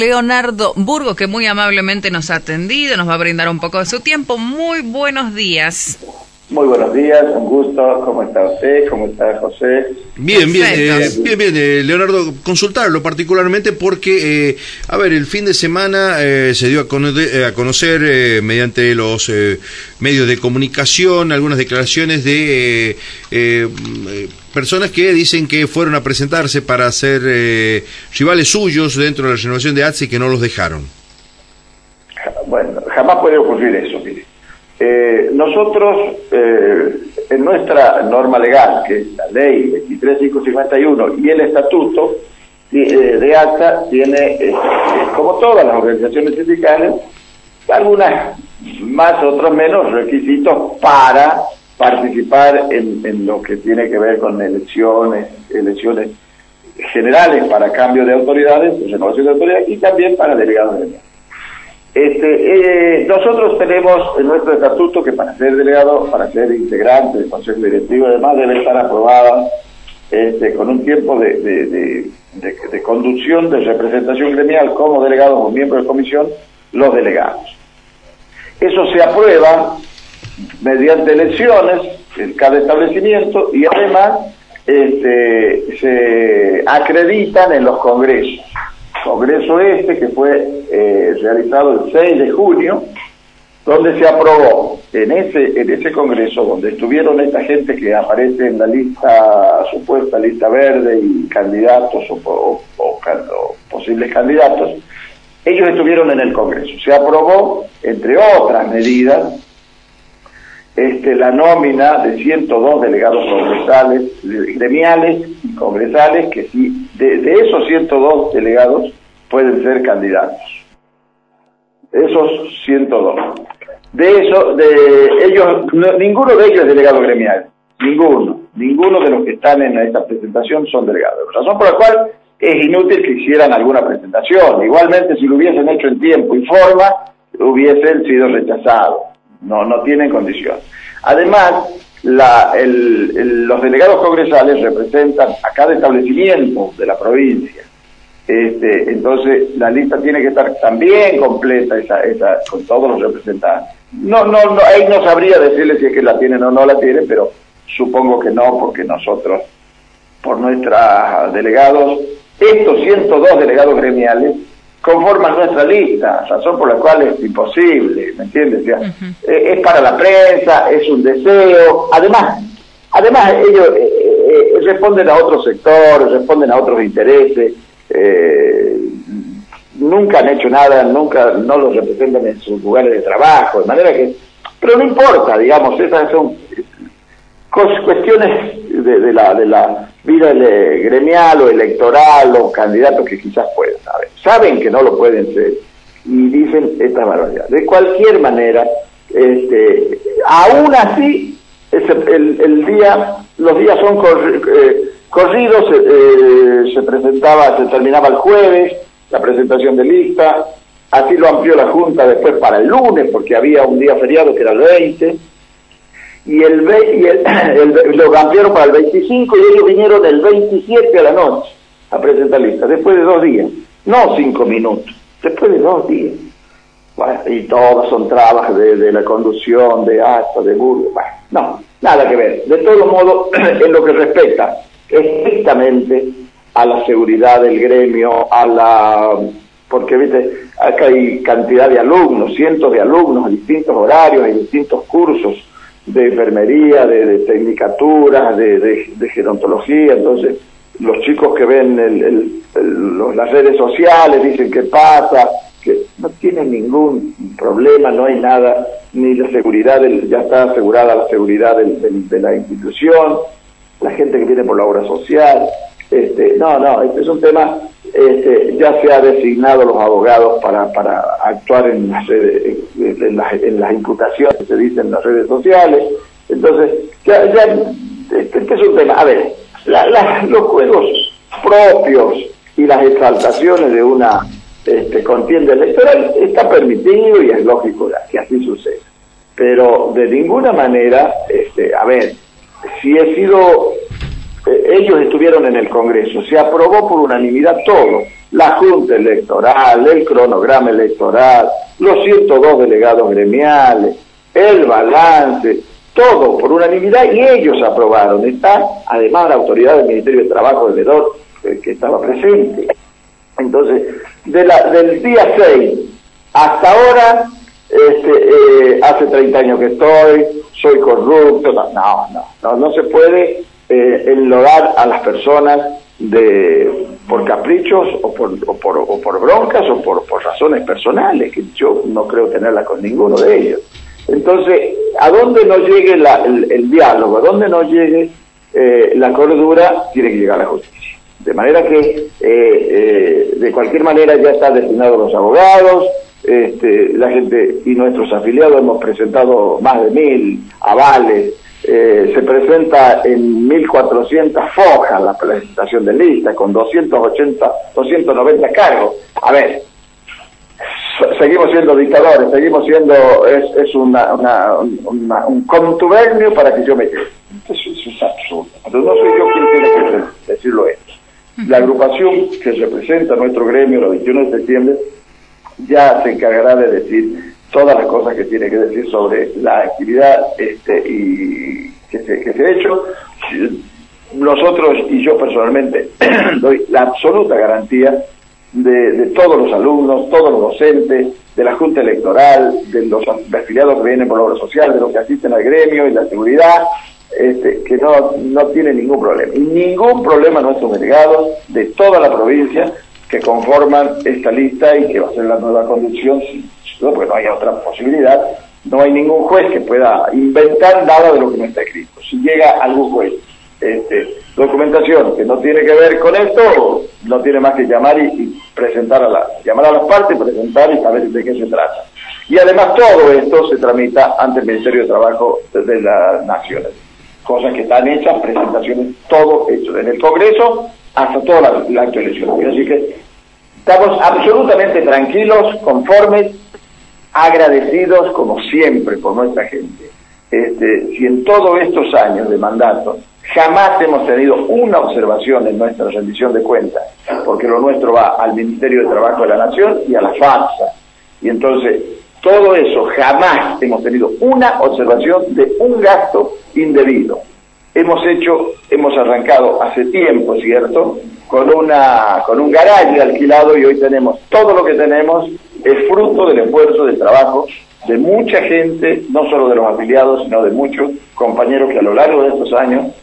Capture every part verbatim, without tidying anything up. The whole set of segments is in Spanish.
Leonardo Burgos, que muy amablemente nos ha atendido, nos va a brindar un poco de su tiempo. Muy buenos días. Muy buenos días, un gusto. ¿Cómo está usted? ¿Cómo está José? Bien, bien, eh, bien, bien, eh, Leonardo, consultarlo particularmente porque, eh, a ver, el fin de semana eh, se dio a, con eh, a conocer eh, mediante los eh, medios de comunicación algunas declaraciones de eh, eh, personas que dicen que fueron a presentarse para ser eh, rivales suyos dentro de la renovación de A T S E y que no los dejaron. Bueno, jamás puede ocurrir eso, mire. Eh, nosotros, eh, en nuestra norma legal, que es la ley veintitrés mil quinientos cincuenta y uno y el estatuto de, de ACTA, tiene, eh, como todas las organizaciones sindicales, algunas más, otros menos requisitos para participar en, en lo que tiene que ver con elecciones, elecciones generales para cambio de autoridades, renovación de autoridades, y también para delegados de ley. Este, eh, nosotros tenemos en nuestro estatuto que para ser delegado, para ser integrante del Consejo Directivo, además debe estar aprobada este, con un tiempo de, de, de, de, de conducción de representación gremial como delegados o miembros de comisión, los delegados. Eso se aprueba mediante elecciones en cada establecimiento y además este, se acreditan en los congresos. Congreso este que fue eh, realizado el seis de junio, donde se aprobó en ese en ese congreso, donde estuvieron esta gente que aparece en la lista, supuesta lista verde, y candidatos o, o, o, o posibles candidatos, ellos estuvieron en el congreso. Se aprobó, entre otras medidas, este, la nómina de ciento dos delegados congresales, gremiales y congresales, que sí, de, de esos ciento dos delegados pueden ser candidatos. Esos ciento dos. De eso, de ellos, no, ninguno de ellos es delegado gremial. Ninguno. Ninguno de los que están en esta presentación son delegados. Razón por la cual es inútil que hicieran alguna presentación. Igualmente, si lo hubiesen hecho en tiempo y forma, hubiesen sido rechazados. No, no tienen condición. Además, la, el, el, los delegados congresales representan a cada establecimiento de la provincia. Este, entonces, la lista tiene que estar también completa, esa, esa, con todos los representantes. No, no, no, ahí no sabría decirles si es que la tienen o no la tienen, pero supongo que no, porque nosotros, por nuestros delegados, estos ciento dos delegados gremiales, conforman nuestra lista, razón por la cual es imposible, ¿me entiendes? O sea, uh-huh. eh, es para la prensa, es un deseo, además, además ellos eh, eh, responden a otros sectores, responden a otros intereses, eh, nunca han hecho nada, nunca, no los representan en sus lugares de trabajo, de manera que, pero no importa, digamos, esas son cuestiones de, de la de la vida gremial o electoral o candidatos que quizás puedan saber. Saben que no lo pueden ser y dicen esta barbaridad. De cualquier manera, este, aún así, ese, el, el día, los días son cor, eh, corridos, eh, se presentaba, se terminaba el jueves, la presentación de lista, así lo amplió la Junta después para el lunes, porque había un día feriado que era el veinte, y el, y el, el lo cambiaron para el veinticinco, y ellos vinieron el veintisiete a la noche a presentar lista, después de dos días, no cinco minutos, después de dos días. Bueno, y todas son trabas de, de la conducción, de acta, de Burgos, bueno, no, nada que ver. De todo modo, en lo que respecta estrictamente a la seguridad del gremio, a la... porque, viste, acá hay cantidad de alumnos, cientos de alumnos, a distintos horarios, hay distintos cursos de enfermería, de, de tecnicatura, de, de, de gerontología. Entonces los chicos que ven el, el, el, los, las redes sociales dicen qué pasa, que no tienen ningún problema, no hay nada, ni la seguridad, del, ya está asegurada la seguridad del, del, de la institución, la gente que viene por la obra social, este, no, no, este es un tema, este, ya se ha designado los abogados para, para actuar en las, redes, en, en, las, en las imputaciones que se dicen en las redes sociales. Entonces, ya, ya este, este es un tema, a ver, la, la, los juegos propios y las exaltaciones de una este, contienda electoral está permitido y es lógico que así suceda, pero de ninguna manera, este, a ver, si he sido... ellos estuvieron en el Congreso, se aprobó por unanimidad todo, la Junta Electoral, el cronograma electoral, los ciento dos delegados gremiales, el balance, todo por unanimidad, y ellos aprobaron. Está además la autoridad del Ministerio de Trabajo del Vedor, eh, que estaba presente. Entonces, de la, del día seis hasta ahora, este, eh, hace treinta años que estoy, soy corrupto, no, no, no, no, no se puede eh, enlodar a las personas de por caprichos o por, o por, o por broncas o por, por razones personales, que yo no creo tenerla con ninguno de ellos. Entonces, a donde no llegue la, el, el diálogo, a donde no llegue eh, la cordura, tiene que llegar la justicia. De manera que, eh, eh, de cualquier manera, ya están destinados los abogados, este, la gente y nuestros afiliados hemos presentado más de mil avales, eh, se presenta en mil cuatrocientas fojas la presentación de lista, con doscientos ochenta, doscientos noventa cargos. A ver, seguimos siendo dictadores, seguimos siendo, es, es una, una, una, un contubernio para que yo me quede. Eso, eso es absurdo. Entonces no soy yo quien tiene que decirlo esto. La agrupación que representa nuestro gremio el veintiuno de septiembre ya se encargará de decir todas las cosas que tiene que decir sobre la actividad este y que se, que se ha hecho. Nosotros y yo personalmente doy la absoluta garantía de, de todos los alumnos, todos los docentes, de la Junta Electoral, de los afiliados que vienen por la obra social, de los que asisten al gremio y la seguridad, este, que no, no tiene ningún problema. Y ningún problema nuestros delegados de toda la provincia que conforman esta lista y que va a ser la nueva conducción, no, porque no haya otra posibilidad. No hay ningún juez que pueda inventar nada de lo que no está escrito. Si llega algún juez, este, documentación que no tiene que ver con esto, no tiene más que llamar y, y presentar a la, llamar a las partes, presentar y saber de qué se trata. Y además todo esto se tramita ante el Ministerio de Trabajo de las Naciones. Cosas que están hechas, presentaciones, todo hecho, desde el Congreso hasta toda la, la acto eleccionario. Así que estamos absolutamente tranquilos, conformes, agradecidos como siempre por nuestra gente. Este, si en todos estos años de mandato jamás hemos tenido una observación en nuestra rendición de cuentas, porque lo nuestro va al Ministerio de Trabajo de la Nación y a la FAMSA, y entonces todo eso jamás hemos tenido una observación de un gasto indebido. Hemos hecho, hemos arrancado hace tiempo, ¿cierto?, con una con un garaje alquilado, y hoy tenemos todo lo que tenemos, es fruto del esfuerzo, del trabajo de mucha gente, no solo de los afiliados, sino de muchos compañeros que a lo largo de estos años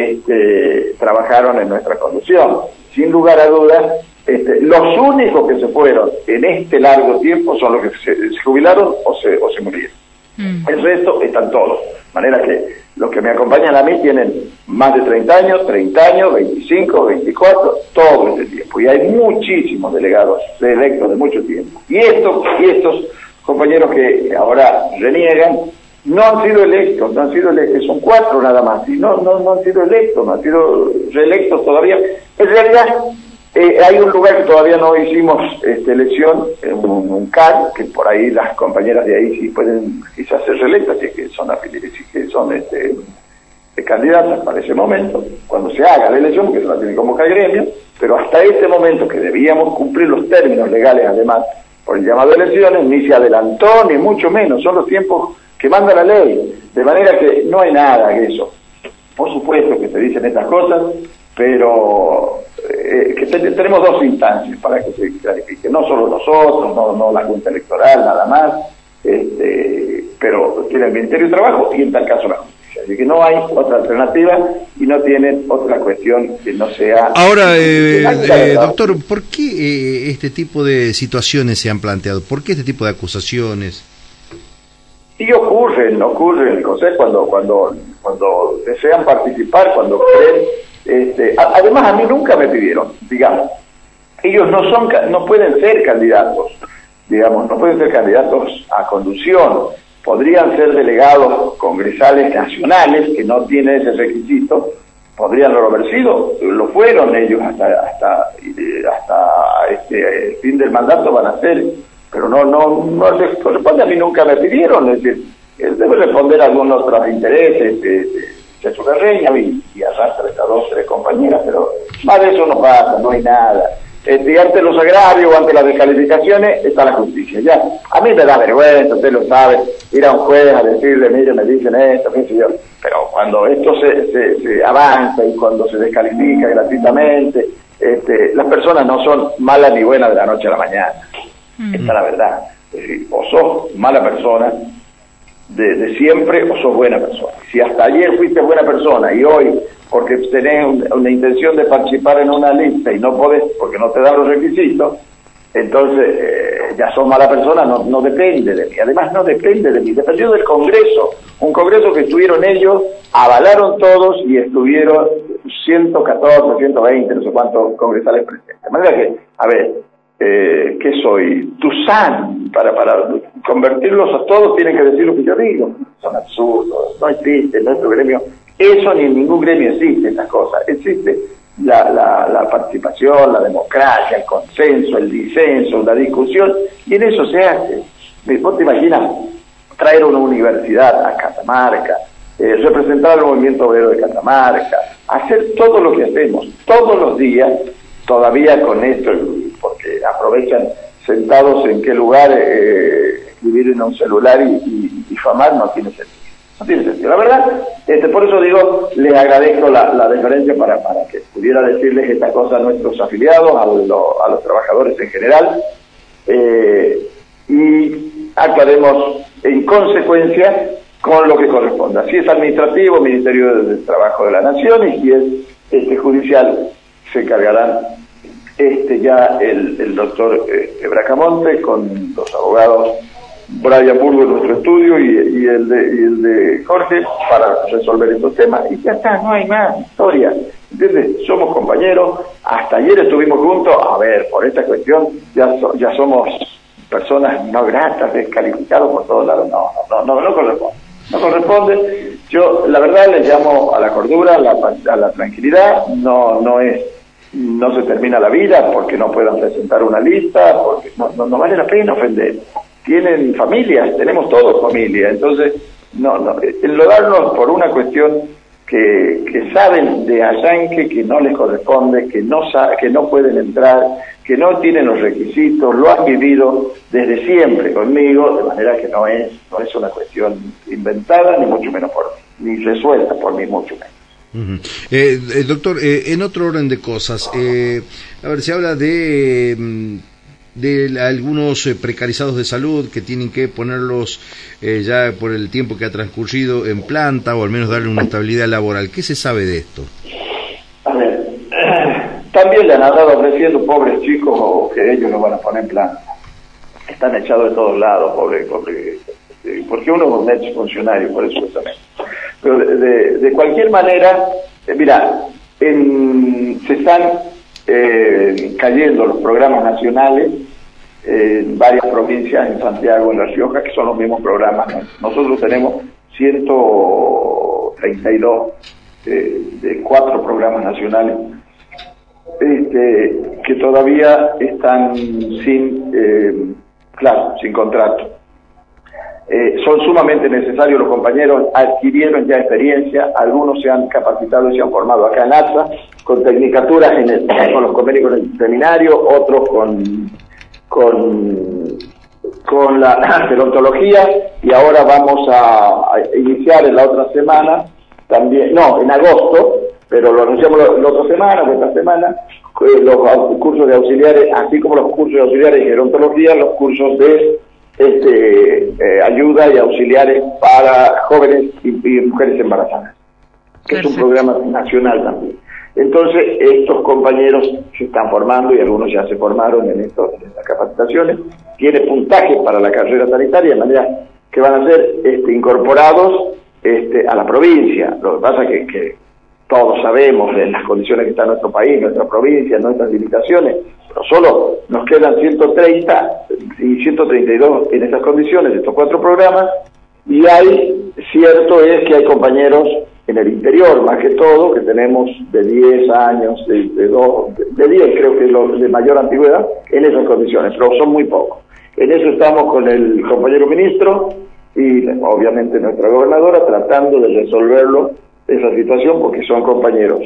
este, trabajaron en nuestra conducción. Sin lugar a dudas, este, los únicos que se fueron en este largo tiempo son los que se, se jubilaron o se, o se murieron. Mm. El resto están todos. De manera que los que me acompañan a mí tienen más de treinta años, treinta años, veinticinco, veinticuatro, todo este tiempo. Y hay muchísimos delegados electos de mucho tiempo. Y estos, y estos compañeros que ahora reniegan no han sido electos, no han sido electos, son cuatro nada más, y no, no, no han sido electos, no han sido reelectos todavía. En realidad, eh, hay un lugar que todavía no hicimos este, elección, un, un C A D, que por ahí las compañeras de ahí sí pueden quizás ser reelectas, si es que son afiliadas, si que son este, de candidatas para ese momento, cuando se haga la elección, porque se la tiene que convocar el gremio, pero hasta ese momento que debíamos cumplir los términos legales, además, por el llamado de elecciones, ni se adelantó, ni mucho menos, son los tiempos que manda la ley, de manera que no hay nada de eso. Por supuesto que se dicen estas cosas, pero eh, que te, tenemos dos instancias para que se clarifique, no solo nosotros, no, no la Junta Electoral, nada más, este, pero tiene el Ministerio de Trabajo y en tal caso la Justicia. Así que no hay otra alternativa y no tienen otra cuestión que no sea... Ahora, eh, eh, doctor, ¿por qué eh, este tipo de situaciones se han planteado? ¿Por qué este tipo de acusaciones? Y ocurren, ocurren, José, cuando cuando cuando desean participar, cuando creen... Este, a, además, a mí nunca me pidieron, digamos. Ellos no son, no pueden ser candidatos, digamos, no pueden ser candidatos a conducción. Podrían ser delegados congresales nacionales que no tienen ese requisito, podrían no haber sido, lo fueron ellos hasta hasta hasta este el fin del mandato van a ser, pero no no no les corresponde. A mí nunca me pidieron, es decir, él debe responder a algunos otros intereses de, de, de su carrera y, y arrastra estas dos tres compañeras, pero más de eso no pasa, no hay nada. Este, y ante los agravios o ante las descalificaciones está la justicia. Ya, a mí me da vergüenza, usted lo sabe, ir a un juez a decirle, mire, me dicen esto, qué sé yo. Pero cuando esto se, se, se avanza y cuando se descalifica gratuitamente, este, las personas no son malas ni buenas de la noche a la mañana. Uh-huh. Esta es la verdad. Es decir, o sos mala persona de, de siempre o sos buena persona. Si hasta ayer fuiste buena persona y hoy, porque tenés un, una intención de participar en una lista y no podés porque no te dan los requisitos, entonces eh, ya sos mala persona, no, no depende de mí. Además no depende de mí, dependió del Congreso, un Congreso que estuvieron ellos, avalaron todos y estuvieron ciento catorce, ciento veinte, no sé cuántos congresales presentes. De manera que, a ver, eh, ¿qué soy? Tuzán, para, para convertirlos a todos tienen que decir lo que yo digo. Son absurdos, no existe en nuestro gremio. Eso ni en ningún gremio existe, estas cosas. Existe la, la, la participación, la democracia, el consenso, el disenso, la discusión, y en eso se hace. ¿Vos te imaginas traer una universidad a Catamarca, eh, representar al movimiento obrero de Catamarca, hacer todo lo que hacemos todos los días, todavía con esto, porque aprovechan sentados en qué lugar eh, escribir en un celular y, y, y famar, no tiene sentido. No tiene sentido. La verdad, este, por eso digo, les agradezco la, la deferencia para, para que pudiera decirles esta cosa a nuestros afiliados, a, lo, a los trabajadores en general, eh, y aclaremos en consecuencia con lo que corresponda. Si es administrativo, Ministerio del Trabajo de la Nación, y si es este, judicial, se encargarán este, ya el, el doctor eh, Bracamonte con los abogados Brian Burgo en nuestro estudio y, y, el de, y el de Jorge para resolver estos temas, y ya está, no hay más historia, ¿entiendes? Somos compañeros, hasta ayer estuvimos juntos, a ver, por esta cuestión ya, so, ya somos personas no gratas, descalificados por todos lados, no, no, no, no corresponde, no corresponde. Yo la verdad les llamo a la cordura, a la, a la tranquilidad, no, no es, no se termina la vida porque no puedan presentar una lista, porque no, no, no vale la pena ofender. Tienen familias, tenemos todos familia, entonces no, no, enlodarnos por una cuestión que, que saben de arranque que no les corresponde, que no sa que no pueden entrar, que no tienen los requisitos, lo han vivido desde siempre conmigo, de manera que no es, no es una cuestión inventada, ni mucho menos por mí, ni resuelta por mí, mucho menos. Uh-huh. eh, eh, doctor, eh, en otro orden de cosas, eh, a ver, se habla de... Mm, de algunos eh, precarizados de salud que tienen que ponerlos eh, ya por el tiempo que ha transcurrido en planta o al menos darle una estabilidad laboral. ¿Qué se sabe de esto? A ver, también le han andado ofreciendo pobres chicos que ellos los van a poner en planta. Están echados de todos lados, pobre, pobre, porque uno es un ex funcionario, por eso también. Pero de, de, de cualquier manera, eh, mira, en, se están Eh, cayendo los programas nacionales eh, en varias provincias, en Santiago, en La Rioja, que son los mismos programas. Nosotros tenemos ciento treinta y dos eh, de cuatro programas nacionales este, que todavía están sin, eh, claro, sin contrato. Eh, son sumamente necesarios, los compañeros adquirieron ya experiencia, algunos se han capacitado y se han formado acá en A T S A, con tecnicaturas en el, con los convenios con el seminario, otros con, con, con la gerontología, y ahora vamos a, a iniciar en la otra semana, también, no, en agosto, pero lo anunciamos la, la otra semana o esta semana, eh, los cursos de auxiliares, así como los cursos de auxiliares de gerontología, los cursos de Este, eh, ayuda y auxiliares para jóvenes y, y mujeres embarazadas, que Perfecto. Es un programa nacional también. Entonces estos compañeros se están formando y algunos ya se formaron en, estos, en estas capacitaciones, tiene puntaje para la carrera sanitaria, de manera que van a ser este, incorporados este, a la provincia. Lo que pasa es que, que todos sabemos en las condiciones que está nuestro país, nuestra provincia, nuestras limitaciones, pero solo nos quedan ciento treinta y ciento treinta y dos en estas condiciones, estos cuatro programas, y hay, cierto es que hay compañeros en el interior, más que todo, que tenemos de diez años, de, de, dos, de diez creo que es lo de mayor antigüedad, en esas condiciones, pero son muy pocos. En eso estamos con el compañero ministro y obviamente nuestra gobernadora tratando de resolverlo, esa situación, porque son compañeros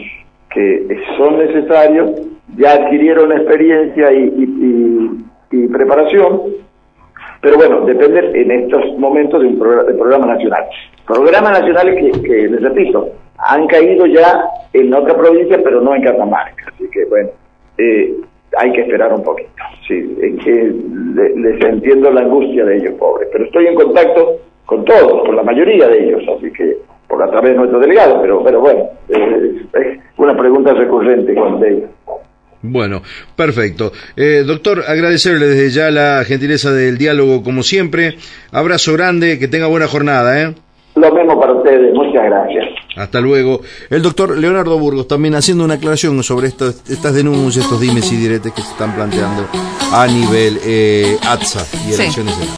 que son necesarios, ya adquirieron experiencia y, y, y, y preparación, pero bueno, depende en estos momentos de un programa, de programa nacional. Programas nacionales que, que, les repito, han caído ya en otra provincia, pero no en Catamarca, así que bueno, eh, hay que esperar un poquito. Sí, es que le, les entiendo la angustia de ellos, pobres, pero estoy en contacto con todos, con la mayoría de ellos, así que por a través de nuestro delegado, pero pero bueno, eh, es una pregunta recurrente con ellos. Bueno, perfecto. Eh, doctor, agradecerle desde ya la gentileza del diálogo como siempre. Abrazo grande, que tenga buena jornada, ¿eh? Lo mismo para ustedes, muchas gracias. Hasta luego. El doctor Leonardo Burgos también haciendo una aclaración sobre estas, estas denuncias, estos dimes y diretes que se están planteando a nivel eh, A T S A y elecciones. Sí.